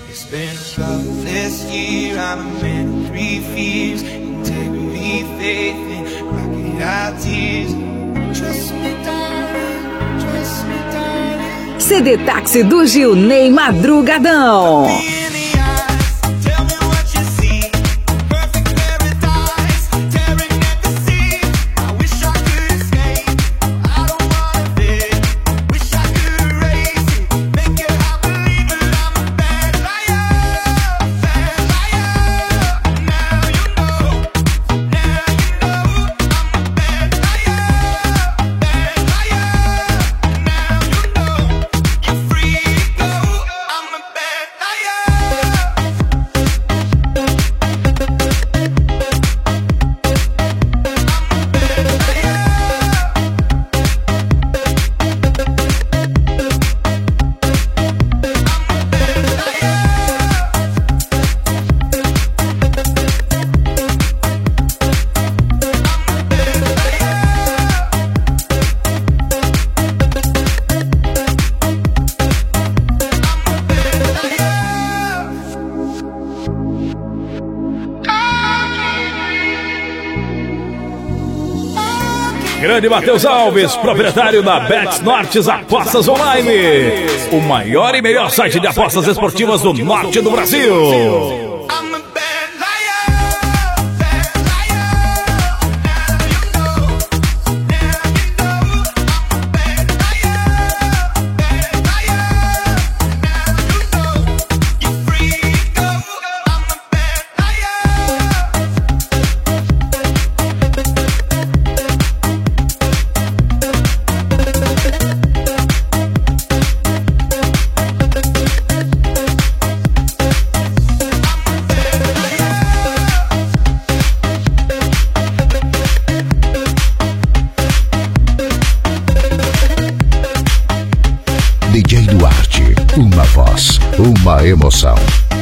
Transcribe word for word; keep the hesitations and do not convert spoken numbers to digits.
It's been a loveless year. I'm a man of three fears: integrity, faith, and rocket high tears. Trust me, darling, trust me, darling. C D Táxi do Gilney Madrugadão. Grande Matheus Alves, proprietário da Bet Nortes Apostas Online, o maior e melhor site de apostas esportivas do norte do Brasil. D J Duarte, uma voz, uma emoção.